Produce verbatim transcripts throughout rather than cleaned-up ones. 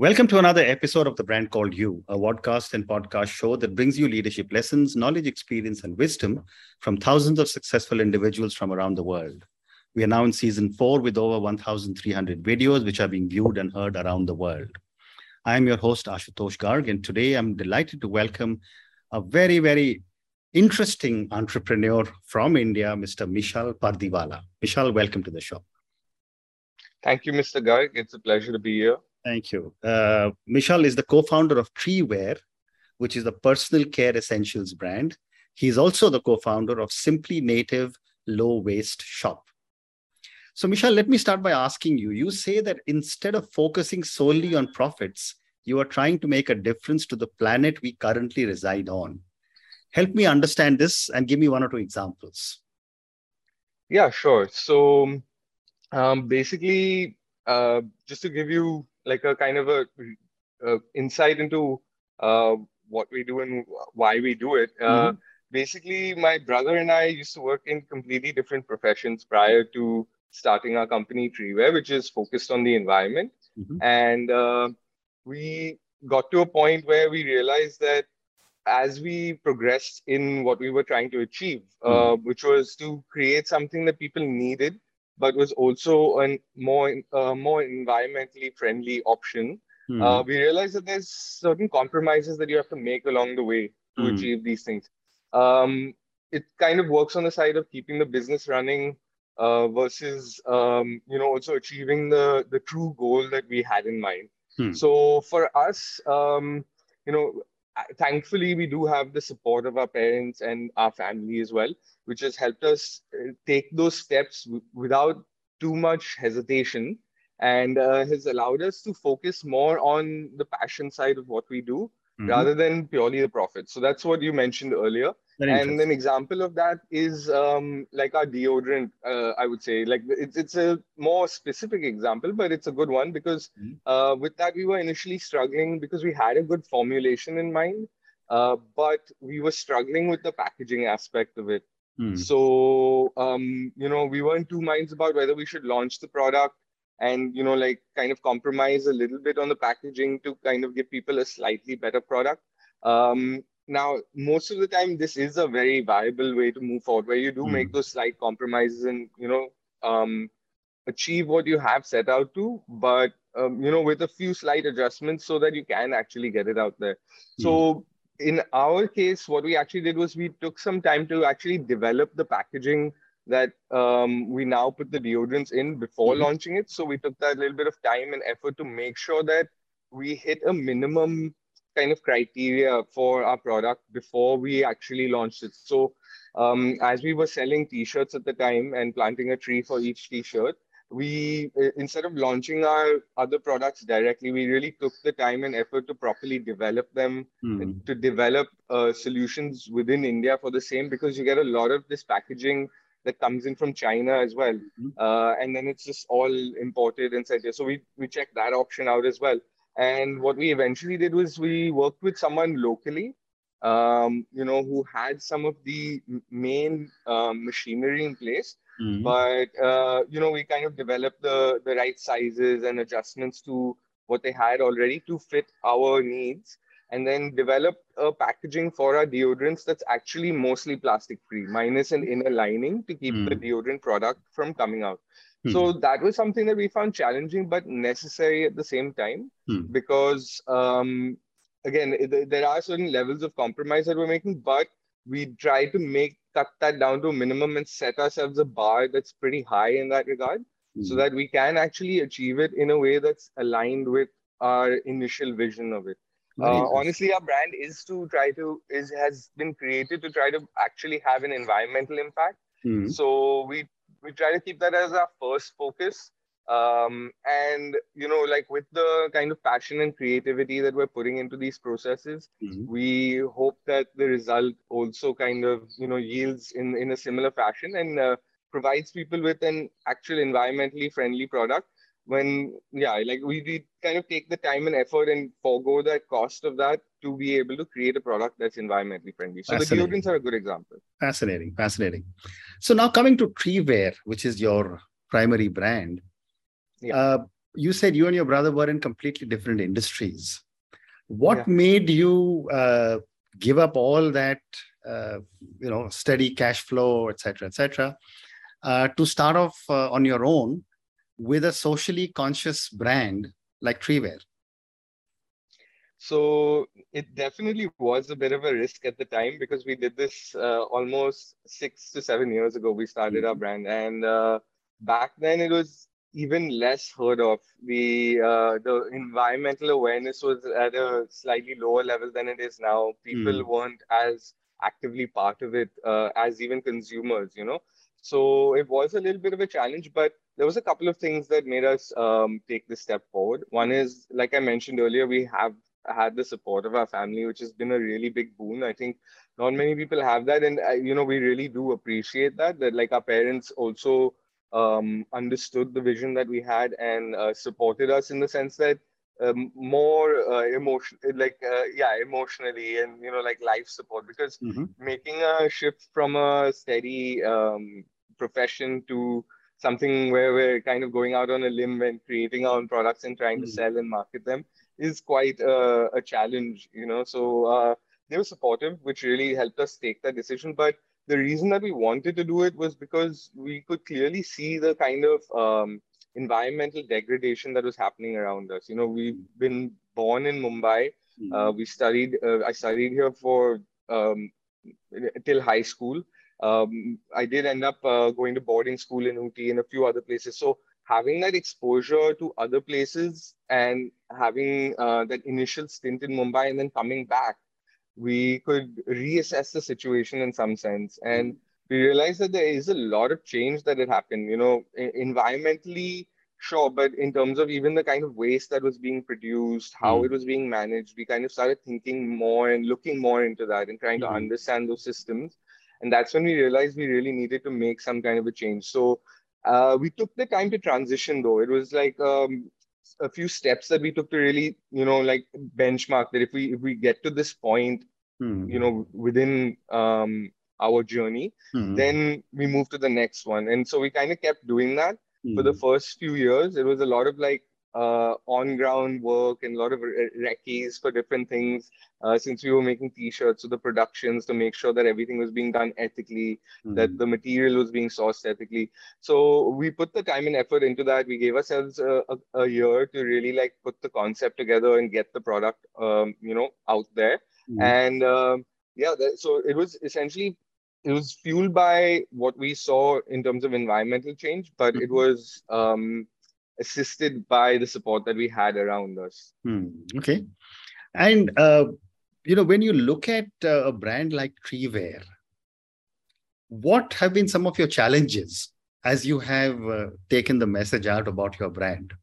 Welcome to another episode of The Brand Called You, a podcast and podcast show that brings you leadership lessons, knowledge, experience, and wisdom from thousands of successful individuals from around the world. We are now in season four with over one thousand three hundred videos which are being viewed and heard around the world. I am your host, Ashutosh Garg, and today I'm delighted to welcome a very, very interesting entrepreneur from India, Mister Mishal Pardiwala. Mishal, welcome to the show. Thank you, Mister Garg. It's a pleasure to be here. Thank you. Uh, Mishal is the co-founder of Treewear, which is the personal care essentials brand. He's also the co-founder of Simply Native Low Waste Shop. So, Mishal, let me start by asking you, you say that instead of focusing solely on profits, you are trying to make a difference to the planet we currently reside on. Help me understand this and give me one or two examples. Yeah, sure. So um, basically, uh, just to give you like a kind of a, a insight into uh, what we do and why we do it. Uh, Mm-hmm. basically, my brother and I used to work in completely different professions prior to starting our company Treewear, which is focused on the environment. Mm-hmm. And uh, we got to a point where we realized that as we progressed in what we were trying to achieve, uh, which was to create something that people needed, but was also a more uh, more environmentally friendly option. Uh, Mm-hmm. we realized that there's certain compromises that you have to make along the way to Mm-hmm. achieve these things. Um, it kind of works on the side of keeping the business running uh, versus um, you know also achieving the the true goal that we had in mind. So for us, um, you know, thankfully we do have the support of our parents and our family as well, which has helped us uh, take those steps w- without too much hesitation, and uh, has allowed us to focus more on the passion side of what we do Mm-hmm. rather than purely the profit. So that's what you mentioned earlier. Very And an interesting. example of that is um, like our deodorant, uh, I would say. Like it's, it's a more specific example, but it's a good one because uh, with that, we were initially struggling because we had a good formulation in mind, uh, but we were struggling with the packaging aspect of it. Mm-hmm. So, um, you know, we were in two minds about whether we should launch the product and, you know, like kind of compromise a little bit on the packaging to kind of give people a slightly better product. Um, now, most of the time, this is a very viable way to move forward, where you do make Mm-hmm. those slight compromises and, you know, um, achieve what you have set out to, but um, you know, with a few slight adjustments so that you can actually get it out there. So in our case, what we actually did was we took some time to actually develop the packaging that um, we now put the deodorants in before Mm-hmm. launching it. So we took that little bit of time and effort to make sure that we hit a minimum kind of criteria for our product before we actually launched it. So um, as we were selling t-shirts at the time and planting a tree for each t-shirt, we uh, instead of launching our other products directly, we really took the time and effort to properly develop them, uh, Mm-hmm. to develop uh, solutions within India for the same, because you get a lot of this packaging that comes in from China as well, uh, and then it's just all imported inside here. So we we checked that option out as well. And what we eventually did was we worked with someone locally, um, you know, who had some of the m- main um, machinery in place, Mm-hmm. but uh, you know, we kind of developed the the right sizes and adjustments to what they had already to fit our needs, and then developed a packaging for our deodorants that's actually mostly plastic free, minus an inner lining to keep the deodorant product from coming out. Mm-hmm. So that was something that we found challenging but necessary at the same time, Mm-hmm. because um, again, th- there are certain levels of compromise that we're making, but we try to make cut that down to a minimum and set ourselves a bar that's pretty high in that regard, so Mm-hmm. that we can actually achieve it in a way that's aligned with our initial vision of it. Very Uh, interesting. honestly, our brand is to try to is has been created to try to actually have an environmental impact. Mm-hmm. So we we try to keep that as our first focus. Um, and you know, like with the kind of passion and creativity that we're putting into these processes, Mm-hmm. we hope that the result also kind of you know yields in in a similar fashion, and uh, provides people with an actual environmentally friendly product. When yeah, like we, we kind of take the time and effort and forego the cost of that to be able to create a product that's environmentally friendly. So the deodorants Fascinating. are a good example. Fascinating. Fascinating. So now coming to Treewear, which is your primary brand. Yeah. Uh, you said you and your brother were in completely different industries. What yeah. made you uh, give up all that, uh, you know, steady cash flow, et cetera, et cetera, uh, to start off uh, on your own with a socially conscious brand like Treewear? So it definitely was a bit of a risk at the time because we did this uh, almost six to seven years ago. We started our Mm-hmm. brand, and uh, back then it was even less heard of. The uh, the environmental awareness was at a slightly lower level than it is now. People weren't as actively part of it uh, as even consumers, you know. So it was a little bit of a challenge, but there was a couple of things that made us um, take this step forward. One is, like I mentioned earlier, we have had the support of our family, which has been a really big boon. I think not many people have that, and uh, you know we really do appreciate that. That like our parents also um, understood the vision that we had and uh, supported us in the sense that um, more uh, emotion, like uh, yeah, emotionally and you know like life support. Because Mm-hmm. making a shift from a steady um, profession to something where we're kind of going out on a limb and creating our own products and trying to Mm-hmm. sell and market them is quite a, a challenge, you know. So uh, they were supportive, which really helped us take that decision. But the reason that we wanted to do it was because we could clearly see the kind of um, environmental degradation that was happening around us. You know, we've been born in Mumbai. Uh, Mm-hmm. we studied. Uh, I studied here for um, till high school. Um, I did end up uh, going to boarding school in Ooty and a few other places. So having that exposure to other places and having uh, that initial stint in Mumbai and then coming back, we could reassess the situation in some sense. And we realized that there is a lot of change that had happened, you know, environmentally, sure, but in terms of even the kind of waste that was being produced, how it was being managed, we kind of started thinking more and looking more into that and trying to Mm-hmm. understand those systems. And that's when we realized we really needed to make some kind of a change. So uh, we took the time to transition, though. It was like um, a few steps that we took to really, you know, like benchmark that if we if we get to this point, you Mm-hmm. know, within um, our journey, Mm-hmm. then we move to the next one. And so we kind of kept doing that for the Mm-hmm. first few years. It was a lot of like uh, on ground work and a lot of re- recce's for different things. Uh, since we were making t-shirts, so the productions to make sure that everything was being done ethically, that the material was being sourced ethically. So we put the time and effort into that. We gave ourselves a, a, a year to really like put the concept together and get the product, um, you know, out there. Mm-hmm. And um, yeah, that, so it was essentially it was fueled by what we saw in terms of environmental change, but it was um, assisted by the support that we had around us. Mm-hmm. Okay. And, uh, you know, when you look at uh, a brand like Treewear, what have been some of your challenges as you have uh, taken the message out about your brand?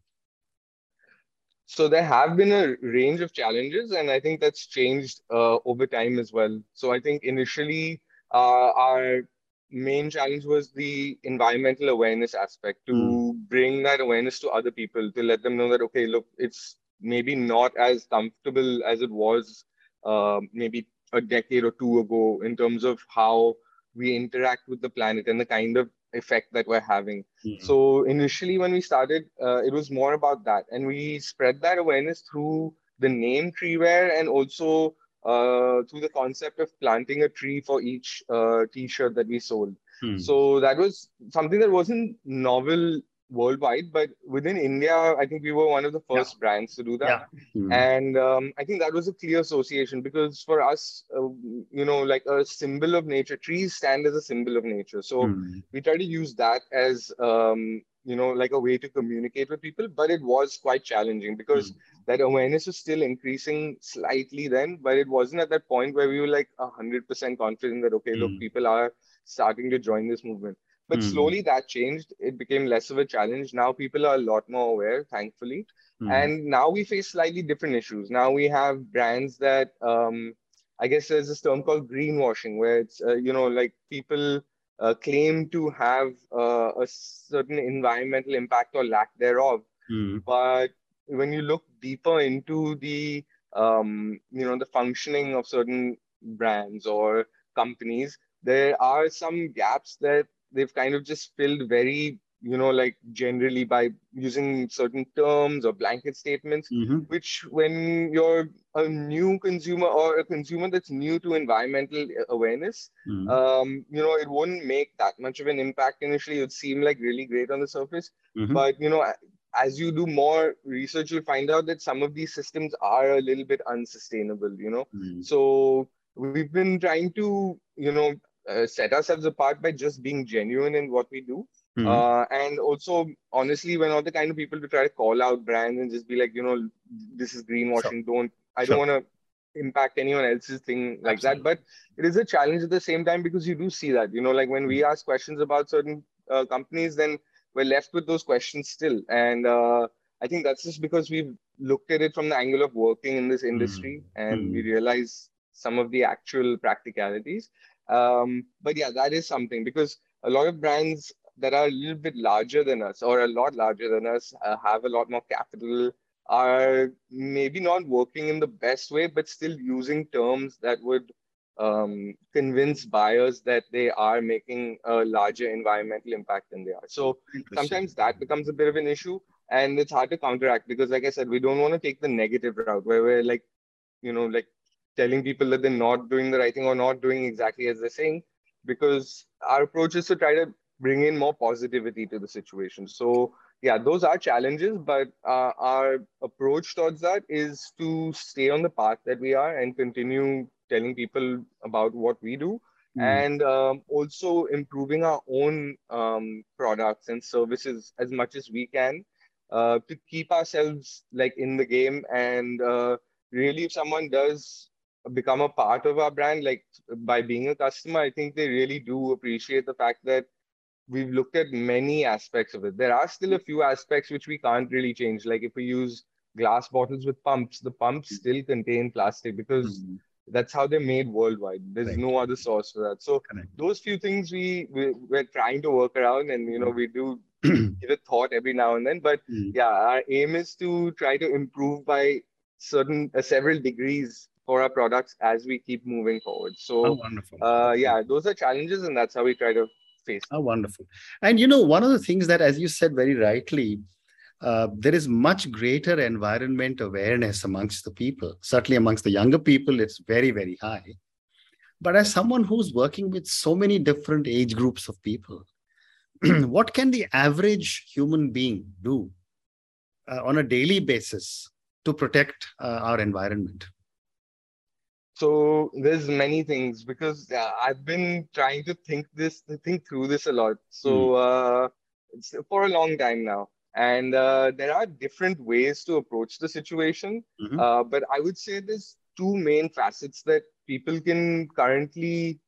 So there have been a range of challenges, and I think that's changed uh, over time as well. So I think initially uh, our main challenge was the environmental awareness aspect, Mm. to bring that awareness to other people, to let them know that, okay, look, it's maybe not as comfortable as it was uh, maybe a decade or two ago in terms of how we interact with the planet and the kind of effect that we're having. Mm. So initially, when we started, uh, it was more about that, and we spread that awareness through the name Treewear and also uh, through the concept of planting a tree for each uh, T-shirt that we sold. Mm. So that was something that wasn't novel worldwide, but within India, I think we were one of the Yeah. first brands to do that. Yeah. Mm. And um, I think that was a clear association because for us, uh, you know, like a symbol of nature, trees stand as a symbol of nature. So Mm. we try to use that as um, you know like a way to communicate with people, but it was quite challenging because Mm. that awareness was still increasing slightly then, but it wasn't at that point where we were like one hundred percent confident that okay, look, Mm. people are starting to join this movement. But Mm. slowly that changed. It became less of a challenge. Now people are a lot more aware, thankfully. Mm. And now we face slightly different issues. Now we have brands that um, I guess there's this term called greenwashing, where it's uh, you know like people uh, claim to have uh, a certain environmental impact or lack thereof. Mm. But when you look deeper into the um, you know the functioning of certain brands or companies, there are some gaps that they've kind of just filled very you know, like generally by using certain terms or blanket statements, mm-hmm. which when you're a new consumer or a consumer that's new to environmental awareness, mm-hmm. um, you know, it wouldn't make that much of an impact initially. It would seem like really great on the surface. Mm-hmm. But, you know, as you do more research, you'll find out that some of these systems are a little bit unsustainable, you know. Mm-hmm. So we've been trying to, you know, uh, set ourselves apart by just being genuine in what we do. Mm-hmm. Uh, and also, honestly, we're not the kind of people to try to call out brands and just be like, you know, this is greenwashing. Sure. Don't, I Sure. don't want to impact anyone else's thing like Absolutely. that. But it is a challenge at the same time because you do see that, you know, like when we ask questions about certain uh, companies, then we're left with those questions still. And uh, I think that's just because we've looked at it from the angle of working in this industry mm-hmm. and we realize some of the actual practicalities. Um, but yeah, that is something because a lot of brands that are a little bit larger than us or a lot larger than us uh, have a lot more capital, are maybe not working in the best way, but still using terms that would um, convince buyers that they are making a larger environmental impact than they are. So sometimes that becomes a bit of an issue and it's hard to counteract because, like I said, we don't want to take the negative route where we're like, you know, like telling people that they're not doing the right thing or not doing exactly as they're saying, because our approach is to try to bring in more positivity to the situation. So yeah, those are challenges, but uh, our approach towards that is to stay on the path that we are and continue telling people about what we do, mm. and um, also improving our own um, products and services as much as we can uh, to keep ourselves like in the game. And uh, really, if someone does become a part of our brand, like by being a customer, I think they really do appreciate the fact that we've looked at many aspects of it. There are still a few aspects which we can't really change. Like if we use glass bottles with pumps, the pumps still contain plastic because mm-hmm. that's how they're made worldwide. There's right. no other source for that. So Correct. Those few things we, we, we're trying to work around, and, you know, we do give it thought every now and then. But mm-hmm. yeah, our aim is to try to improve by certain uh, several degrees for our products as we keep moving forward. So oh, wonderful. Uh, yeah, those are challenges, and that's how we try to face. Oh, wonderful. And, you know, one of the things that, as you said very rightly, uh, there is much greater environment awareness amongst the people. Certainly amongst the younger people, it's very, very high. But as someone who's working with so many different age groups of people, what can the average human being do uh, on a daily basis to protect uh, our environment? So there's many things, because uh, I've been trying to think this, think through this a lot. So uh, it's for a long time now, and uh, there are different ways to approach the situation. Mm-hmm. Uh, but I would say there's two main facets that people can currently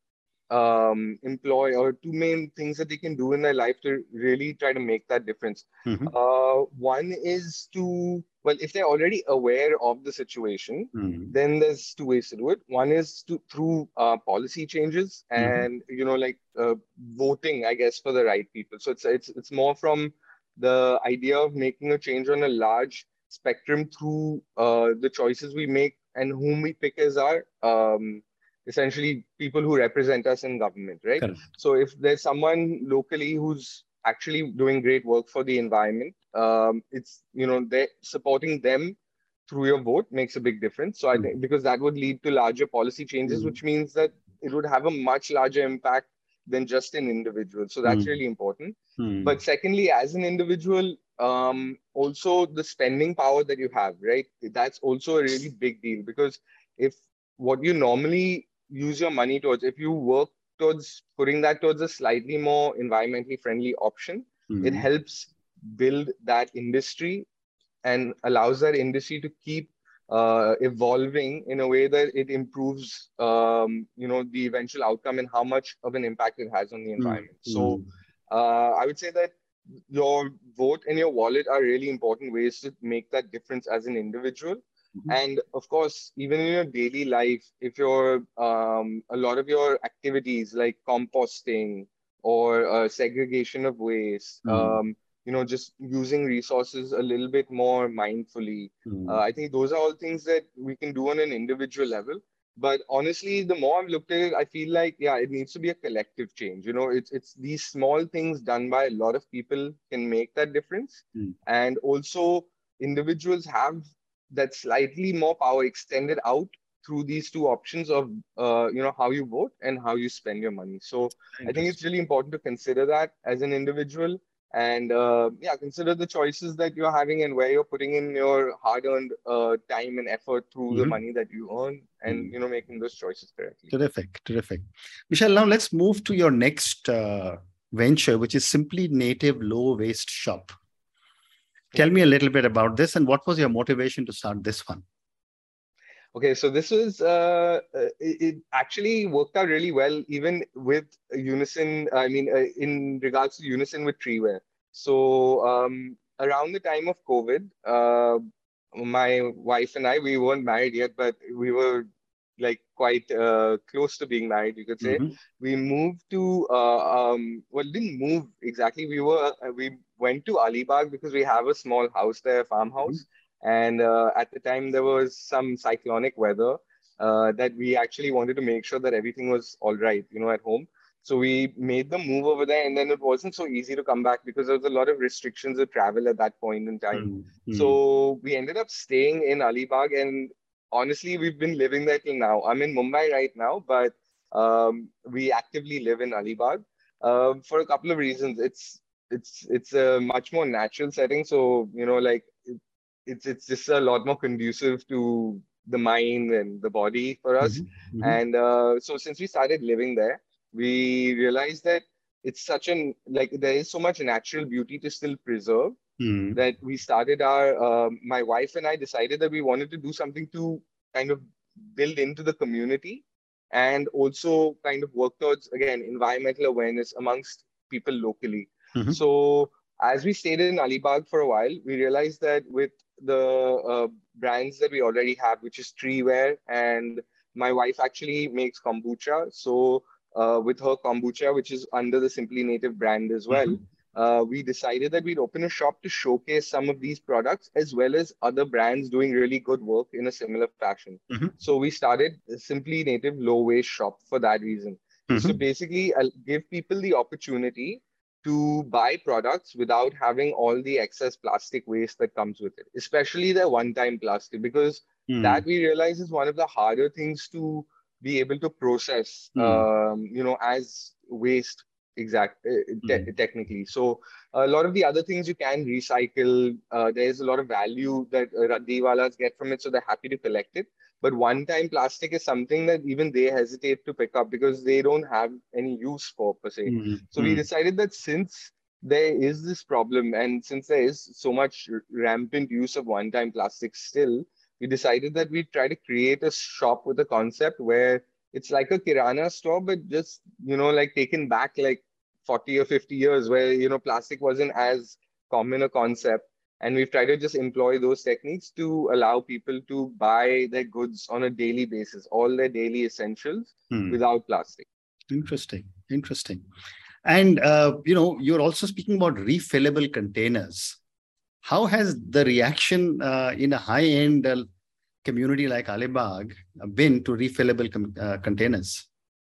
um, employ, or two main things that they can do in their life to really try to make that difference. Mm-hmm. Uh, one is to, well, if they're already aware of the situation, mm-hmm. then there's two ways to do it. One is to through uh, policy changes and, mm-hmm. you know, like uh, voting, I guess, for the right people. So it's it's it's more from the idea of making a change on a large spectrum through uh, the choices we make and whom we pick as our um, essentially people who represent us in government, right? Correct. So if there's someone locally who's actually doing great work for the environment, um, it's, you know, they supporting them through your vote makes a big difference. So I mm. think because that would lead to larger policy changes, mm. which means that it would have a much larger impact than just an individual. So that's mm. really important. Mm. But secondly, as an individual, um, also the spending power that you have, right? That's also a really big deal, because if what you normally use your money towards, if you work towards putting that towards a slightly more environmentally friendly option, mm-hmm. it helps build that industry and allows that industry to keep uh, evolving in a way that it improves, um, you know, the eventual outcome and how much of an impact it has on the environment. Mm-hmm. So uh, I would say that your vote and your wallet are really important ways to make that difference as an individual. Mm-hmm. And of course, even in your daily life, if you're um, a lot of your activities like composting or uh, segregation of waste, mm-hmm. um, you know, just using resources a little bit more mindfully, mm-hmm. uh, I think those are all things that we can do on an individual level. But honestly, the more I've looked at it, I feel like, yeah, it needs to be a collective change. You know, it's it's these small things done by a lot of people can make that difference. Mm. And also, individuals have that slightly more power extended out through these two options of, uh, you know, how you vote and how you spend your money. So I think it's really important to consider that as an individual, and uh, yeah, consider the choices that you're having and where you're putting in your hard-earned uh, time and effort through the Mm-hmm. money that you earn, and Mm. you know, making those choices correctly. Terrific, terrific. Vishal, now let's move to your next uh, venture, which is Simply Native Low Waste Shop. Tell me a little bit about this, and what was your motivation to start this one? Okay, so this was, uh, uh, it, it actually worked out really well, even with Unison. I mean, uh, in regards to Unison with Treewear. So um, around the time of COVID, uh, my wife and I, we weren't married yet, but we were like quite uh, close to being married, you could say. Mm-hmm. We moved to, uh, um, well, didn't move exactly. We were, uh, we went to Alibag because we have a small house there, a farmhouse. And uh, at the time, there was some cyclonic weather uh, that we actually wanted to make sure that everything was all right, you know, at home. So we made the move over there, and then it wasn't so easy to come back because there was a lot of restrictions of travel at that point in time. Mm-hmm. So we ended up staying in Alibag, and honestly, we've been living there till now. I'm in Mumbai right now, but um, we actively live in Alibag um, for a couple of reasons. It's it's it's a much more natural setting, so you know, like it's it's just a lot more conducive to the mind and the body for us. Mm-hmm. And uh, so since we started living there, we realized that it's such an like there is so much natural beauty to still preserve Mm-hmm. that we started our uh, my wife and I decided that we wanted to do something to kind of build into the community and also kind of work towards again environmental awareness amongst people locally. Mm-hmm. So as we stayed in Alibag for a while, we realized that with the uh, brands that we already have, which is Treewear, and my wife actually makes kombucha. So uh, with her kombucha, which is under the Simply Native brand as well, uh, we decided that we'd open a shop to showcase some of these products as well as other brands doing really good work in a similar fashion. Mm-hmm. So we started a Simply Native Low Waste Shop for that reason. Is to Mm-hmm. basically uh, give people the opportunity to buy products without having all the excess plastic waste that comes with it, especially the one-time plastic, because Mm-hmm. that we realize is one of the harder things to be able to process, Mm-hmm. um, you know, as waste exact uh, Mm-hmm. te- technically. So a lot of the other things you can recycle. Uh, there's a lot of value that uh, Raddiwalas get from it, so they're happy to collect it. But one-time plastic is something that even they hesitate to pick up because they don't have any use for per se. So we Mm-hmm. decided that since there is this problem and since there is so much r- rampant use of one-time plastics still, we decided that we try to create a shop with a concept where it's like a Kirana store, but just, you know, like taken back like forty or fifty years where, you know, plastic wasn't as common a concept. And we've tried to just employ those techniques to allow people to buy their goods on a daily basis, all their daily essentials Mm-hmm. without plastic. Interesting. Interesting. And, uh, you know, you're also speaking about refillable containers. How has the reaction uh, in a high-end uh, community like Alibag been to refillable com- uh, containers?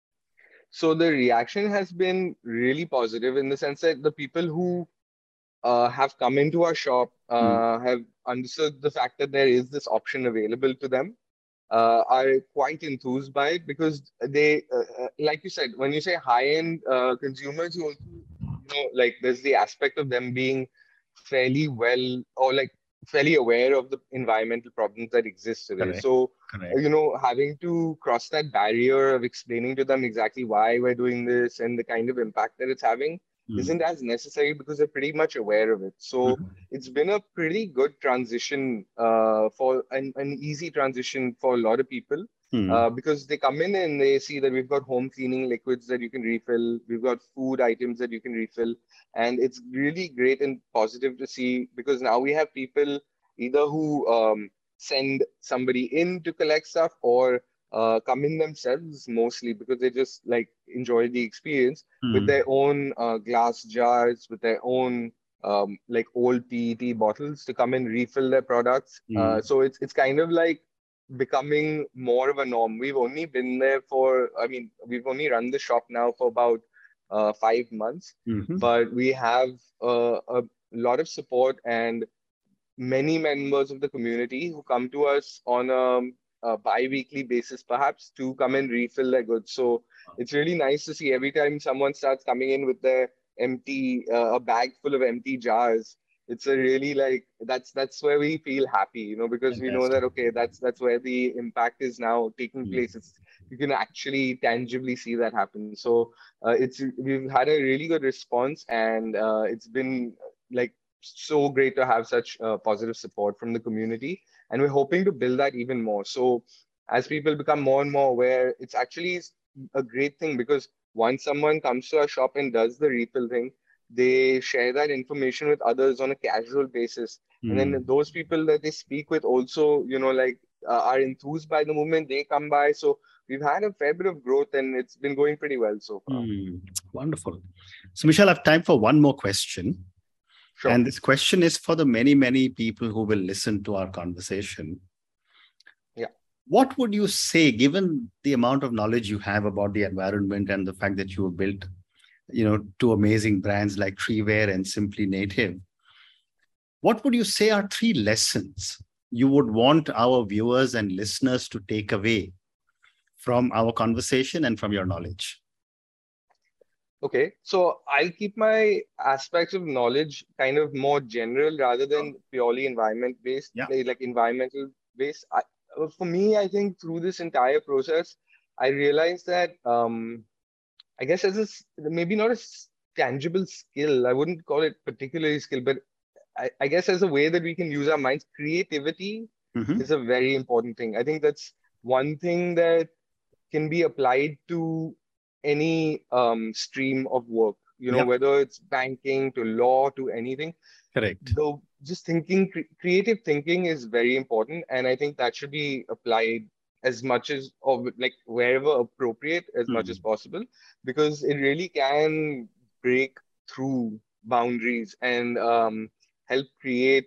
So the reaction has been really positive in the sense that the people who uh, have come into our shop Mm. uh, have understood the fact that there is this option available to them uh, are quite enthused by it because they, uh, uh, like you said, when you say high-end uh, consumers, you also, you know, like there's the aspect of them being fairly well or like fairly aware of the environmental problems that exist today. Correct. So, uh, Correct. you know, having to cross that barrier of explaining to them exactly why we're doing this and the kind of impact that it's having Mm. isn't as necessary because they're pretty much aware of it. So Mhm. it's been a pretty good transition uh, for an, an easy transition for a lot of people Mm. uh, because they come in and they see that we've got home cleaning liquids that you can refill, we've got food items that you can refill, and it's really great and positive to see because now we have people either who um, send somebody in to collect stuff or uh, come in themselves mostly because they just like enjoy the experience with Mm. their own uh, glass jars, with their own um, like old P E T bottles to come and refill their products. Uh, Mm. so it's it's kind of like becoming more of a norm. We've only been there for, I mean, we've only run the shop now for about uh, five months, Mm-hmm. but we have uh, a lot of support and many members of the community who come to us on a, a bi-weekly basis, perhaps, to come and refill their goods. So it's really nice to see every time someone starts coming in with their empty, uh, a bag full of empty jars. It's a really like that's that's where we feel happy, you know, because we know Fantastic. that okay, that's that's where the impact is now taking Mm. place. It's you can actually tangibly see that happen. So uh, it's we've had a really good response, and uh, it's been like so great to have such uh, positive support from the community, and we're hoping to build that even more. So as people become more and more aware, it's actually a great thing because once someone comes to our shop and does the refill thing, they share that information with others on a casual basis, and then Mm. those people that they speak with also, you know, like uh, are enthused by the movement, they come by. So we've had a fair bit of growth, and it's been going pretty well so far. Mm. Wonderful. So, Michelle, I have time for one more question. Sure. And this question is for the many, many people who will listen to our conversation. Yeah. What would you say, given the amount of knowledge you have about the environment and the fact that you have built, you know, two amazing brands like Treewear and Simply Native, what would you say are three lessons you would want our viewers and listeners to take away from our conversation and from your knowledge? Okay, so I'll keep my aspects of knowledge kind of more general rather than purely environment based, Yeah. like, like environmental based. I, uh, for me, I think through this entire process, I realized that um, I guess as a s- maybe not a s- tangible skill, I wouldn't call it particularly skill, but I, I guess as a way that we can use our minds, creativity Mm-hmm. is a very important thing. I think that's one thing that can be applied to any um, stream of work, you know, Yeah. whether it's banking to law to anything. Correct. Though just thinking, cre- creative thinking is very important. And I think that should be applied as much as, or like wherever appropriate, as much as Mm. possible, because it really can break through boundaries and um, help create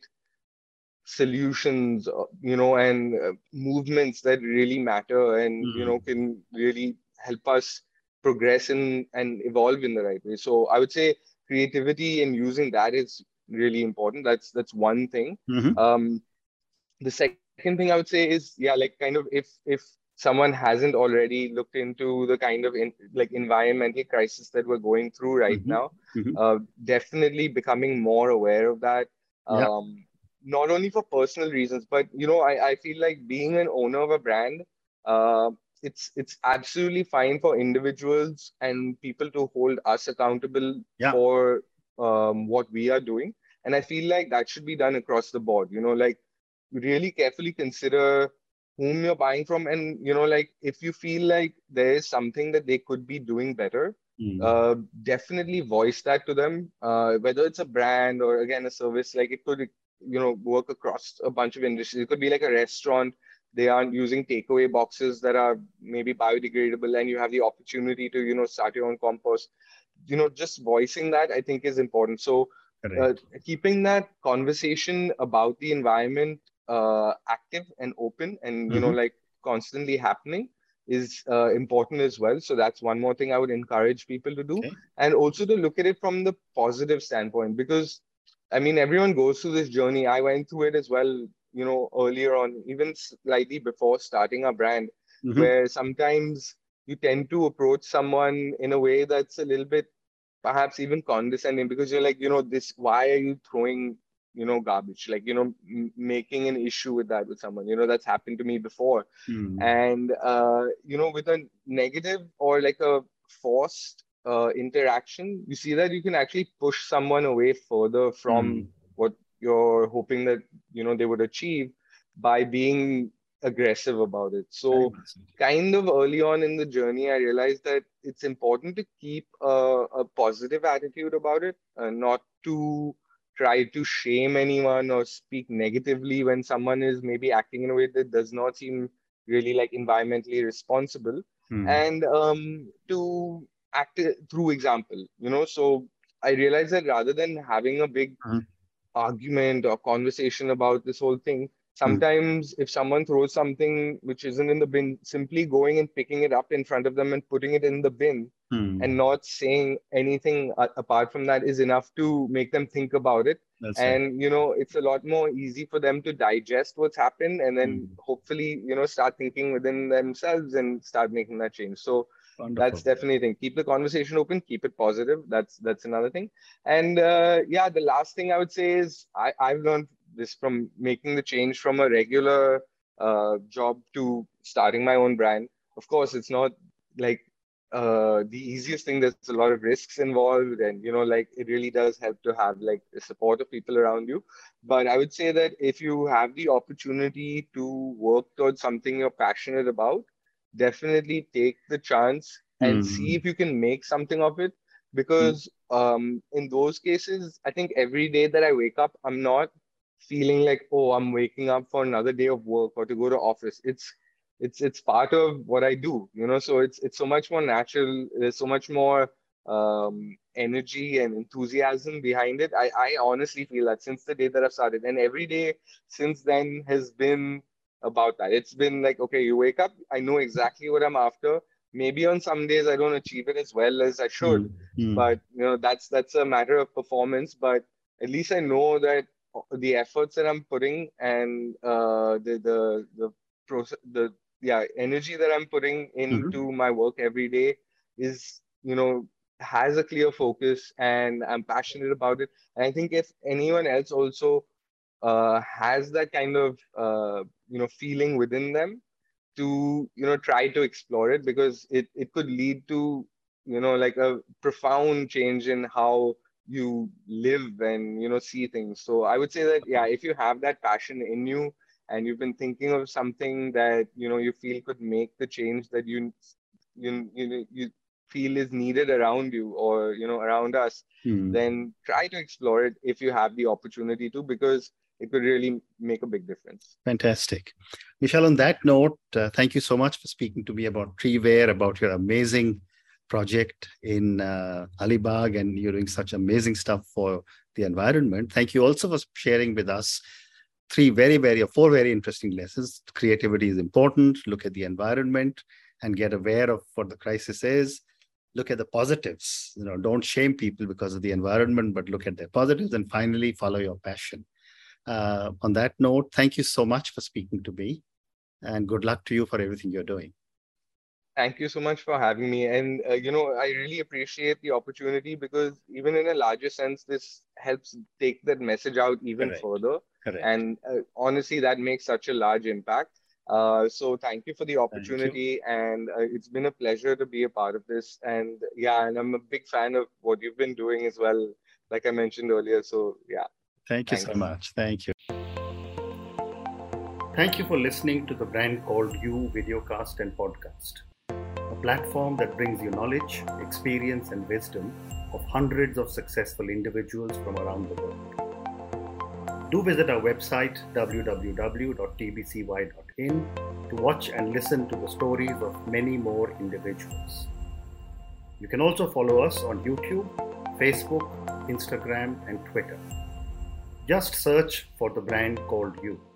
solutions, uh, you know, and uh, movements that really matter and, you know, Mm. can really help us progress in and evolve in the right way. So I would say creativity and using that is really important. That's that's one thing. Mm-hmm. Um, the second thing I would say is, yeah, like kind of if if someone hasn't already looked into the kind of in, like environmental crisis that we're going through right Mm-hmm. now, Mm-hmm. uh, definitely becoming more aware of that. Yeah. Um, not only for personal reasons, but you know, I, I feel like being an owner of a brand, uh, it's it's absolutely fine for individuals and people to hold us accountable Yeah. for um, what we are doing. And I feel like that should be done across the board. You know, like really carefully consider whom you're buying from, and you know, like if you feel like there is something that they could be doing better, Mm. uh, definitely voice that to them. Uh, whether it's a brand or again a service, like it could, you know, work across a bunch of industries. It could be like a restaurant. They aren't using takeaway boxes that are maybe biodegradable, and you have the opportunity to, you know, start your own compost. You know, just voicing that I think is important. So uh, Correct. keeping that conversation about the environment uh, active and open and, you know, Mm-hmm. like constantly happening is uh, important as well. So that's one more thing I would encourage people to do. Okay. And also to look at it from the positive standpoint, because I mean, everyone goes through this journey. I went through it as well, you know, earlier on, even slightly before starting a brand, Mm-hmm. where sometimes you tend to approach someone in a way that's a little bit perhaps even condescending, because you're like, you know, this, why are you throwing, you know, garbage? Like, you know, m- making an issue with that with someone, you know, that's happened to me before. Mm. And, uh, you know, with a negative or like a forced uh, interaction, you see that you can actually push someone away further from Mm. what you're hoping that, you know, they would achieve by being aggressive about it. Very So, well said. kind of early on in the journey, I realized that it's important to keep a, a positive attitude about it, uh, not to try to shame anyone or speak negatively when someone is maybe acting in a way that does not seem really like environmentally responsible, Mm. and um, to act through example, you know. So I realized that rather than having a big Mhm. argument or conversation about this whole thing, Sometimes mm. if someone throws something which isn't in the bin, simply going and picking it up in front of them and putting it in the bin mm. and not saying anything uh, apart from that is enough to make them think about it. That's and, right. you know, it's a lot more easy for them to digest what's happened and then mm. hopefully, you know, start thinking within themselves and start making that change. So wonderful. That's definitely a thing. Keep the conversation open, keep it positive. That's that's another thing. And uh, yeah, the last thing I would say is I, I've learned this from making the change from a regular uh, job to starting my own brand. Of course, it's not like uh, the easiest thing. There's a lot of risks involved, and you know, like it really does help to have like the support of people around you. But I would say that if you have the opportunity to work towards something you're passionate about, definitely take the chance and mm. see if you can make something of it. Because mm. um, in those cases, I think every day that I wake up, I'm not feeling like, oh, I'm waking up for another day of work or to go to office. It's it's it's part of what I do, you know. So it's it's so much more natural. There's so much more um, energy and enthusiasm behind it. I I honestly feel that since the day that I've started, and every day since then has been about that. It's been like, okay, you wake up, I know exactly what I'm after. Maybe on some days I don't achieve it as well as I should, mm-hmm. but you know, that's that's a matter of performance. But at least I know that the efforts that I'm putting and uh, the the the process, the yeah energy that I'm putting into mm-hmm. my work every day is, you know, has a clear focus, and I'm passionate about it. And I think if anyone else also uh, has that kind of uh, you know feeling within them, to you know try to explore it, because it it could lead to you know like a profound change in how you live and you know see things. So I would say that yeah, if you have that passion in you and you've been thinking of something that you know you feel could make the change that you you you, you feel is needed around you or you know around us, hmm. then try to explore it if you have the opportunity to, because it could really make a big difference. Fantastic. Vishal, on that note, uh, thank you so much for speaking to me about Treeware, about your amazing project in uh, Alibag, and you're doing such amazing stuff for the environment. Thank you also for sharing with us three very, very, or four very interesting lessons. Creativity is important. Look at the environment and get aware of what the crisis is. Look at the positives. You know, don't shame people because of the environment, but look at their positives. And finally, follow your passion. Uh, on that note, thank you so much for speaking to me, and good luck to you for everything you're doing. Thank you so much for having me. And, uh, you know, I really appreciate the opportunity, because even in a larger sense, this helps take that message out even Correct. further. Correct. And uh, honestly, that makes such a large impact. Uh, so thank you for the opportunity. And uh, it's been a pleasure to be a part of this. And yeah, and I'm a big fan of what you've been doing as well, like I mentioned earlier. So yeah. Thank you Thanks. so much. Thank you. Thank you for listening to the Brand Called You videocast and podcast, a platform that brings you knowledge, experience, and wisdom of hundreds of successful individuals from around the world. Do visit our website w w w dot t b c y dot in to watch and listen to the stories of many more individuals. You can also follow us on YouTube, Facebook, Instagram, and Twitter. Just search for the Brand Called You.